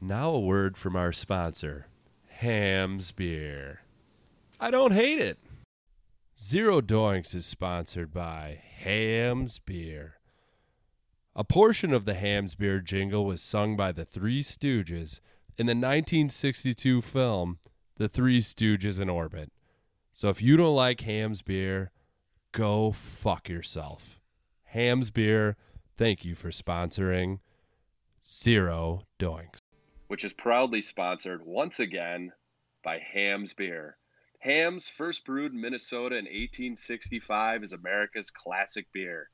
Now a word from our sponsor, Hamm's Beer. I don't hate it. Zero Doinks is sponsored by Hamm's Beer. A portion of the Hamm's Beer jingle was sung by the Three Stooges in the 1962 film The Three Stooges in Orbit. So if you don't like Hamm's Beer, go fuck yourself. Hamm's Beer, thank you for sponsoring Zero Doinks. Which is proudly sponsored once again by Hamm's Beer. Hamm's, first brewed in Minnesota in 1865, is America's classic beer.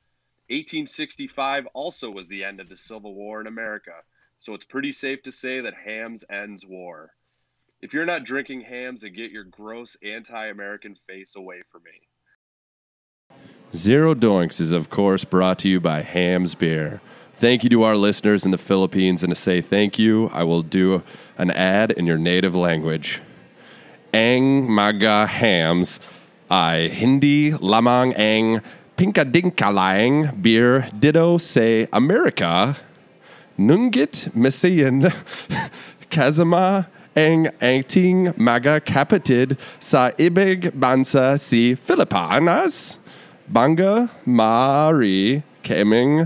1865 also was the end of the Civil War in America, so it's pretty safe to say that Hamm's ends war. If you're not drinking Hamm's, then get your gross anti-American face away from me. Zero Doinks is, of course, brought to you by Hamm's Beer. Thank you to our listeners in the Philippines, and to say thank you, I will do an ad in your native language. Ang maga hams, ay hindi lamang ang pinkadingkalang beer ditto sa Amerika, nungit masiyan kasama ang ating mga kapatid sa ibig bansa si Pilipinas. Bangga mari kaming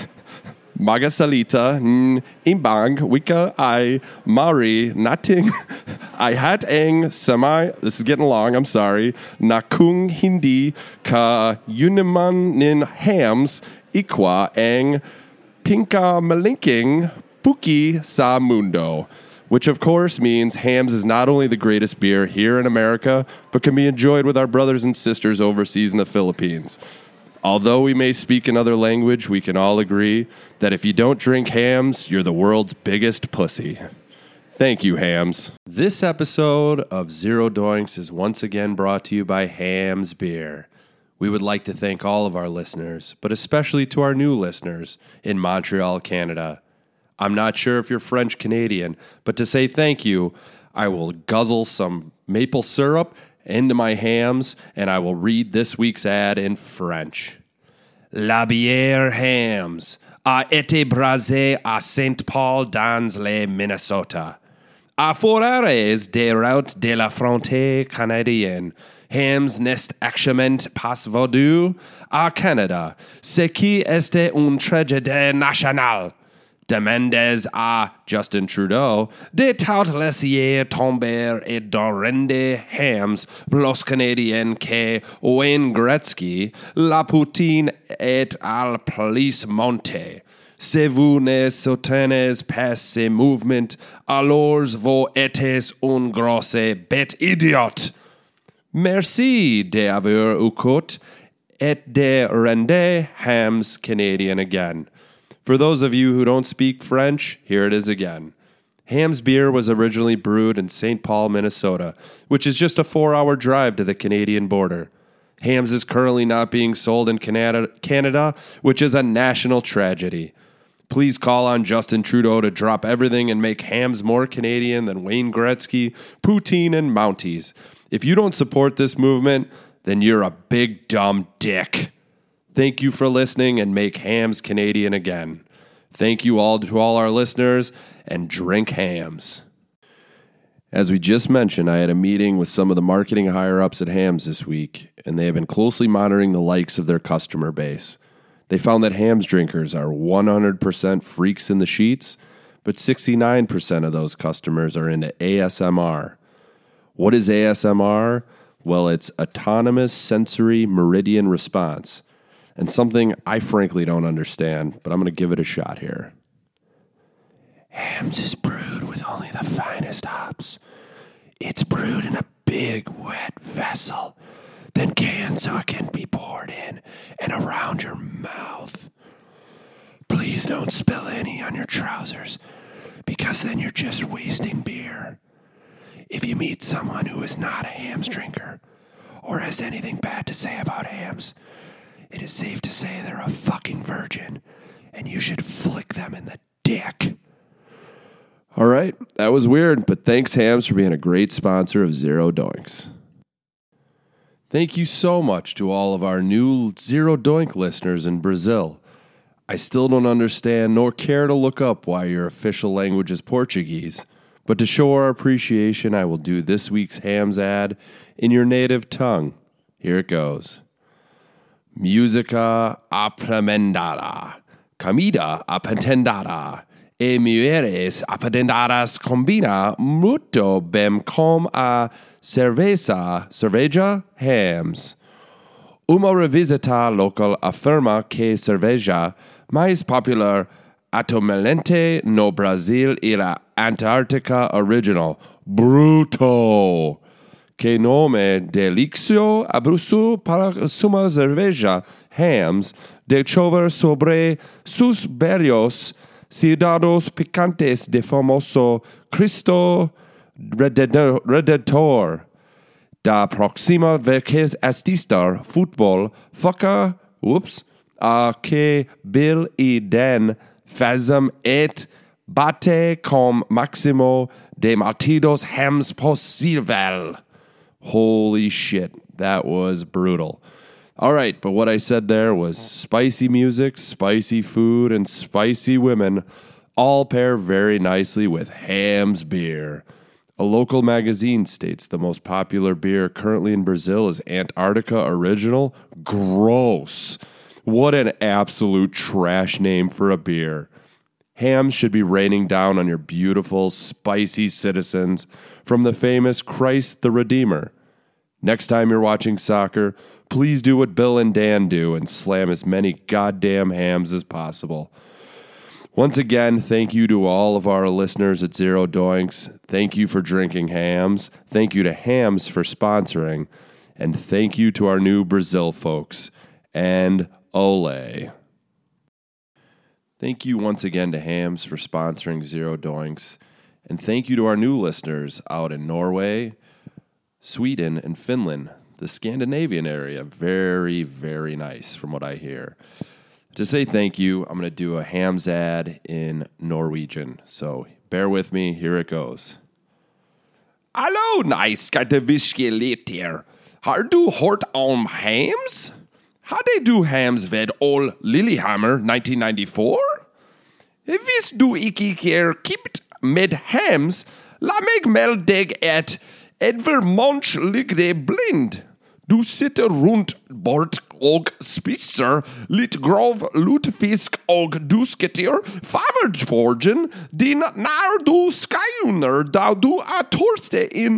magasalita imbang wika ay mari nating ay hat ang samay, this is getting long, I'm sorry, na kung hindi ka yuniman nin Hamm's ikwa ang pinka malinking puki sa mundo, which of course means Hamm's is not only the greatest beer here in America, but can be enjoyed with our brothers and sisters overseas in the Philippines. Although we may speak another language, we can all agree that if you don't drink Hamm's, you're the world's biggest pussy. Thank you, Hamm's. This episode of Zero Doinks is once again brought to you by Hamm's Beer. We would like to thank all of our listeners, but especially to our new listeners in Montreal, Canada. I'm not sure if you're French Canadian, but to say thank you, I will guzzle some maple syrup into my Hamm's, and I will read this week's ad in French. La bière Hamm's a été brasée à Saint Paul dans le Minnesota. À Forêts des routes de la frontière canadienne, Hamm's n'est actuellement pas vendu à Canada, ce qui était une tragédie nationale. Demandez à Justin Trudeau de tout laisser tomber et de rendre Hamm's los Canadiens que Wayne Gretzky, la poutine est à plus montée. Si vous ne soutenez pas ce mouvement, alors vous êtes un grosse bête idiote. Merci d'avoir écouté et de rendre Hamm's Canadian again. For those of you who don't speak French, here it is again. Hamm's Beer was originally brewed in St. Paul, Minnesota, which is just a 4-hour drive to the Canadian border. Hamm's is currently not being sold in Canada, which is a national tragedy. Please call on Justin Trudeau to drop everything and make Hamm's more Canadian than Wayne Gretzky, poutine, and Mounties. If you don't support this movement, then you're a big dumb dick. Thank you for listening, and make Hamm's Canadian again. Thank you all to all our listeners, and drink Hamm's. As we just mentioned, I had a meeting with some of the marketing higher-ups at Hamm's this week, and they have been closely monitoring the likes of their customer base. They found that Hamm's drinkers are 100% freaks in the sheets, but 69% of those customers are into ASMR. What is ASMR? Well, it's Autonomous Sensory Meridian Response. And something I frankly don't understand, but I'm going to give it a shot here. Hamm's is brewed with only the finest hops. It's brewed in a big, wet vessel, then canned so it can be poured in and around your mouth. Please don't spill any on your trousers, because then you're just wasting beer. If you meet someone who is not a Hamm's drinker, or has anything bad to say about Hamm's, it is safe to say they're a fucking virgin, and you should flick them in the dick. All right, that was weird, but thanks, Hamm's, for being a great sponsor of Zero Doinks. Thank you so much to all of our new Zero Doink listeners in Brazil. I still don't understand nor care to look up why your official language is Portuguese, but to show our appreciation, I will do this week's Hams ad in your native tongue. Here it goes. Música apremendada, comida apatendada, e mujeres apatendadas combina muito bem com a cerveja Hams. Uma revisita local afirma que cerveja mais popular atualmente no Brasil e la Antártica original. Bruto! Que nome delicioso abuso para suma cerveja Hams de chover sobre sus berrios ciudadanos picantes de famoso Cristo Redentor. Da próxima vez asistir fútbol, foca, a que Bill e Dan fazem et bate com máximo de partidos Hams possível. Holy shit, that was brutal. All right, but what I said there was spicy music, spicy food, and spicy women all pair very nicely with Hams beer. A local magazine states the most popular beer currently in Brazil is Antarctica Original. Gross. What an absolute trash name for a beer. Hams should be raining down on your beautiful, spicy citizens from the famous Christ the Redeemer. Next time you're watching soccer, please do what Bill and Dan do and slam as many goddamn Hams as possible. Once again, thank you to all of our listeners at Zero Doinks. Thank you for drinking Hams. Thank you to Hams for sponsoring. And thank you to our new Brazil folks. And ole. Thank you once again to Hams for sponsoring Zero Doinks. And thank you to our new listeners out in Norway, Sweden, and Finland, the Scandinavian area. Very, very nice from what I hear. To say thank you, I'm going to do a Hams ad in Norwegian. So bear with me. Here it goes. Hallo, nejskatteviske lytter. Har du hørt om Hams? Hadde du Hams ved All Lillehammer 1994? Hvis du ikke er kipt med Hams, la meg melde deg at Edvard Munch ligger blind. Du sitter rundt bort og spiser litt grov lutefisk og dusketer favorittforgen din når du skjønner da du er tørste inn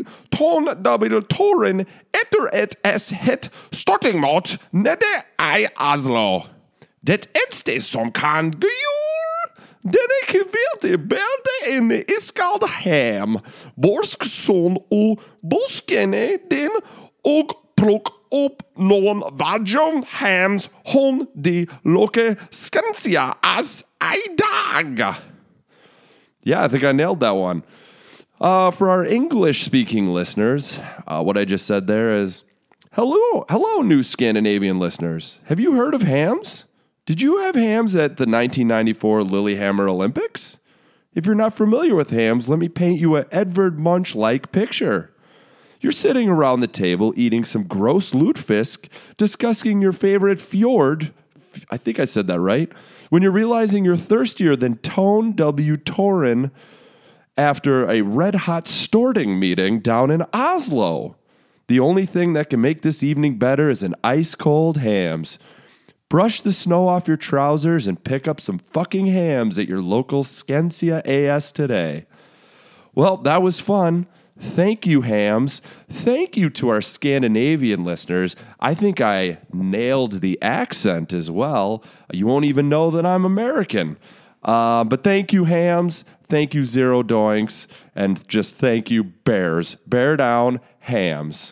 tårn etter et hett stortingmat nede i Oslo. Det eneste som kan gjøre denne kvelte bildet en iskald ham, borsk sånn og buskene din og plukk up noen vajon Hams hon de loke skansia as I dag. Yeah, I think I nailed that one. For our English-speaking listeners, what I just said there is, hello, new Scandinavian listeners. Have you heard of Hams? Did you have Hams at the 1994 Lillehammer Olympics? If you're not familiar with Hams, let me paint you an Edvard Munch-like picture. You're sitting around the table eating some gross lutefisk, discussing your favorite fjord. I think I said that right. When you're realizing you're thirstier than Tone W. Torin after a red-hot storting meeting down in Oslo. The only thing that can make this evening better is an ice-cold Hams. Brush the snow off your trousers and pick up some fucking Hams at your local Skansia AS today. Well, that was fun. Thank you, Hams. Thank you to our Scandinavian listeners. I think I nailed the accent as well. You won't even know that I'm American. But thank you, Hams. Thank you, Zero Doinks. And just thank you, Bears. Bear down, Hams.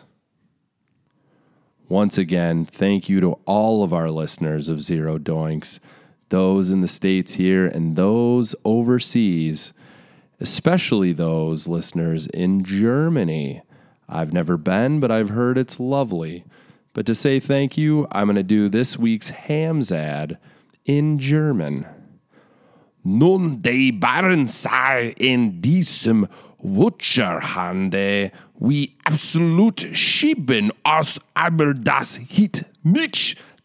Once again, thank you to all of our listeners of Zero Doinks, those in the States here and those overseas. Especially those listeners in Germany. I've never been, but I've heard it's lovely. But to say thank you, I'm going to do this week's Hams ad in German. Nun de Baren sei in diesem Wutscherhande, wie absolut schieben aus, aber das hit nicht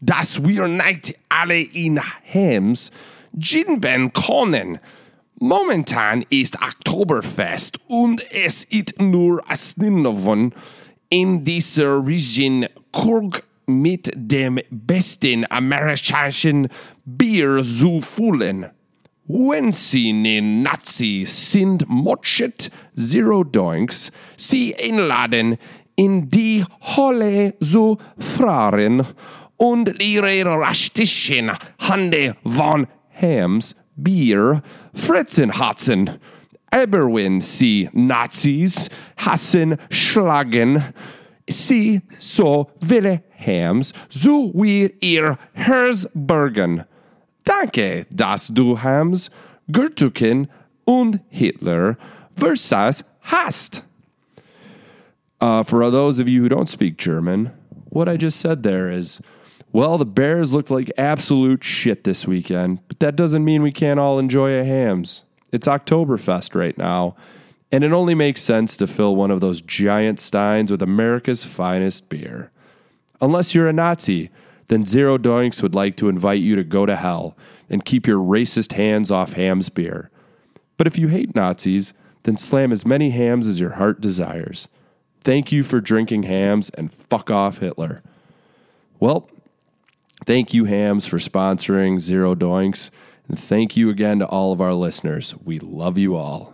dass wir nicht alle in Hams jinben können. Momentan ist Oktoberfest und es ist nur Asninoven in dieser Region Kurg mit dem besten amerikanischen Bier zu füllen. Wenn Sie ne Nazi sind, mochet Zero Doinks, Sie einladen in die Halle zu fahren und ihre rastischen Hände von Hams Bier fritzen hatzen. Aber wenn Sie Nazis hassen, schlagen Sie so viele Hams, so wir ihr Herzbergen. Danke, dass du Hams, Gertuken und Hitler versus hast. For those of you who don't speak German, what I just said there is, well, the Bears looked like absolute shit this weekend, but that doesn't mean we can't all enjoy a Hams. It's Oktoberfest right now, and it only makes sense to fill one of those giant steins with America's finest beer. Unless you're a Nazi, then Zero Doinks would like to invite you to go to hell and keep your racist hands off Hams beer. But if you hate Nazis, then slam as many hams as your heart desires. Thank you for drinking Hams and fuck off Hitler. Well, thank you, Hams, for sponsoring Zero Doinks. And thank you again to all of our listeners. We love you all.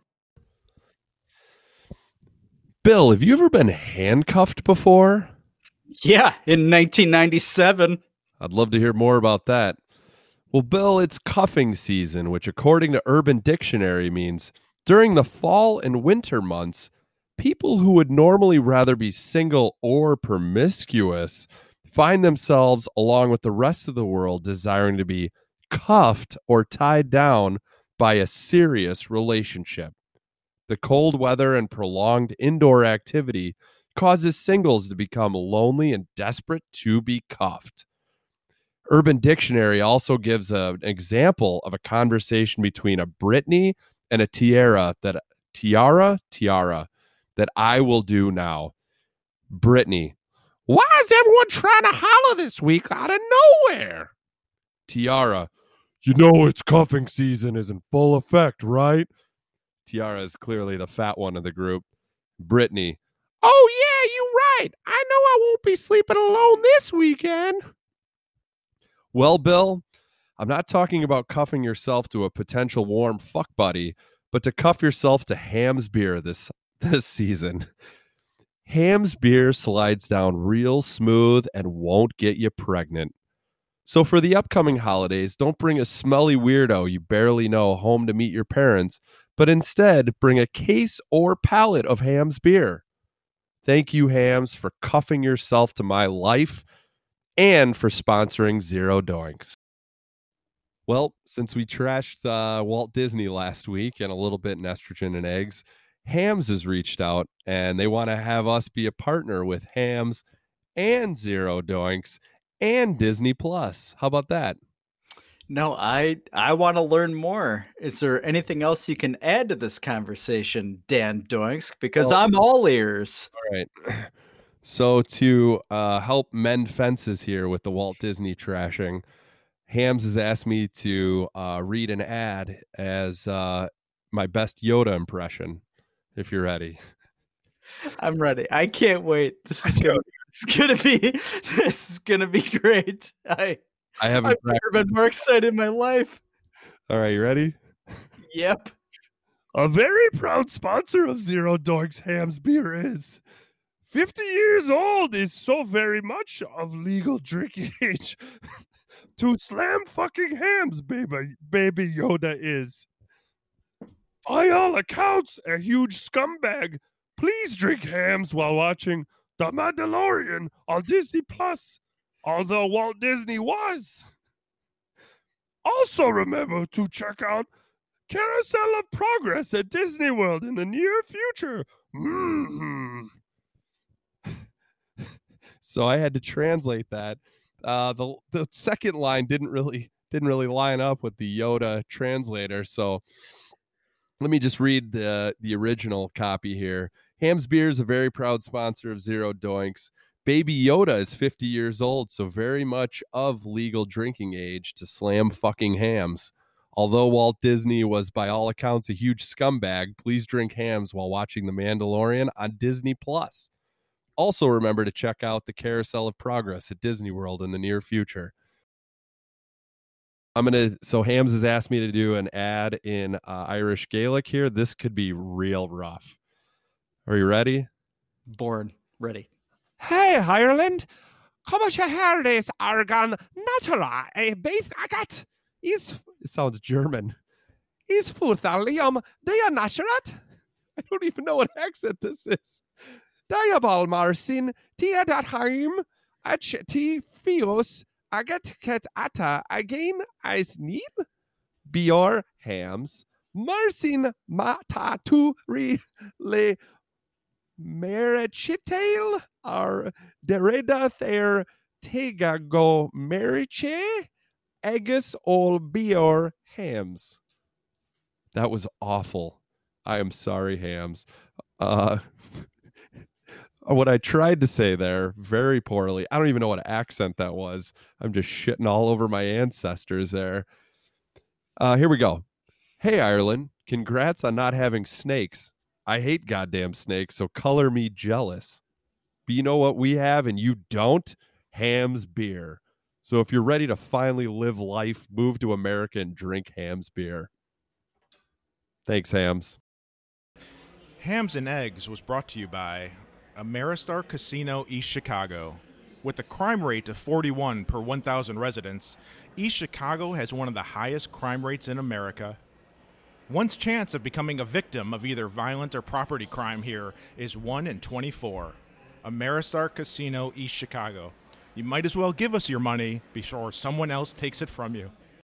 Bill, have you ever been handcuffed before? Yeah, in 1997. I'd love to hear more about that. Well, Bill, it's cuffing season, which according to Urban Dictionary means during the fall and winter months, people who would normally rather be single or promiscuous find themselves, along with the rest of the world, desiring to be cuffed or tied down by a serious relationship. The cold weather and prolonged indoor activity causes singles to become lonely and desperate to be cuffed. Urban Dictionary also gives an example of a conversation between a Brittany and a tiara that I will do now. Brittany: why is everyone trying to holler this week out of nowhere? Tiara: you know it's cuffing season is in full effect, right? Tiara is clearly the fat one of the group. Brittany: oh yeah, you're right. I know I won't be sleeping alone this weekend. Well, Bill, I'm not talking about cuffing yourself to a potential warm fuck buddy, but to cuff yourself to Hams beer this season. Hams beer slides down real smooth and won't get you pregnant. So for the upcoming holidays, don't bring a smelly weirdo you barely know home to meet your parents, but instead bring a case or pallet of Hams beer. Thank you, Hams, for cuffing yourself to my life and for sponsoring Zero Doinks. Well, since we trashed Walt Disney last week and a little bit in Estrogen and Eggs, Hams has reached out and they want to have us be a partner with Hams and Zero Doinks and Disney Plus. How about that? No, I want to learn more. Is there anything else you can add to this conversation, Dan Doinks? Because I'm all ears. All right. So to help mend fences here with the Walt Disney trashing, Hams has asked me to read an ad as my best Yoda impression, if you're ready. I'm ready. I can't wait. This is gonna be great. I've never been more excited in my life. All right, you ready? Yep. A very proud sponsor of Zero Doinks Hams beer is 50 years old is so very much of legal drinking age. To slam fucking Hams, baby Yoda is. By all accounts, a huge scumbag. Please drink Hams while watching The Mandalorian on Disney Plus, although Walt Disney was. Also remember to check out Carousel of Progress at Disney World in the near future. So I had to translate that. The second line didn't really line up with the Yoda translator. So let me just read the original copy here. Hams Beer is a very proud sponsor of Zero Doinks. Baby Yoda is 50 years old, so very much of legal drinking age to slam fucking hams. Although Walt Disney was by all accounts a huge scumbag, please drink hams while watching The Mandalorian on Disney Plus. Also remember to check out the Carousel of Progress at Disney World in the near future. So Hams has asked me to do an ad in Irish Gaelic here. This could be real rough. Are you ready? Born. Ready. Hey, Ireland. Come on, hear this argan natura beth agat. It sounds German. Is futhalium dia naturat? I don't even know what accent this is. Diabol marsin tia dat heim ach ti fios agat ket ata again as nil bior hams marsin mata tu re le merichitail are dereda ther tegago meriche Agus ol bior hams. That was awful. I am sorry, Hams. What I tried to say there very poorly. I don't even know what accent that was. I'm just shitting all over my ancestors there. Here we go. Hey, Ireland. Congrats on not having snakes. I hate goddamn snakes, so color me jealous. But you know what we have and you don't? Hams beer. So if you're ready to finally live life, move to America and drink Hams beer. Thanks, Hams. Hams and Eggs was brought to you by Ameristar Casino East Chicago. With a crime rate of 41 per 1,000 residents, East Chicago has one of the highest crime rates in America. One's chance of becoming a victim of either violent or property crime here is 1 in 24. Ameristar Casino East Chicago. You might as well give us your money before someone else takes it from you.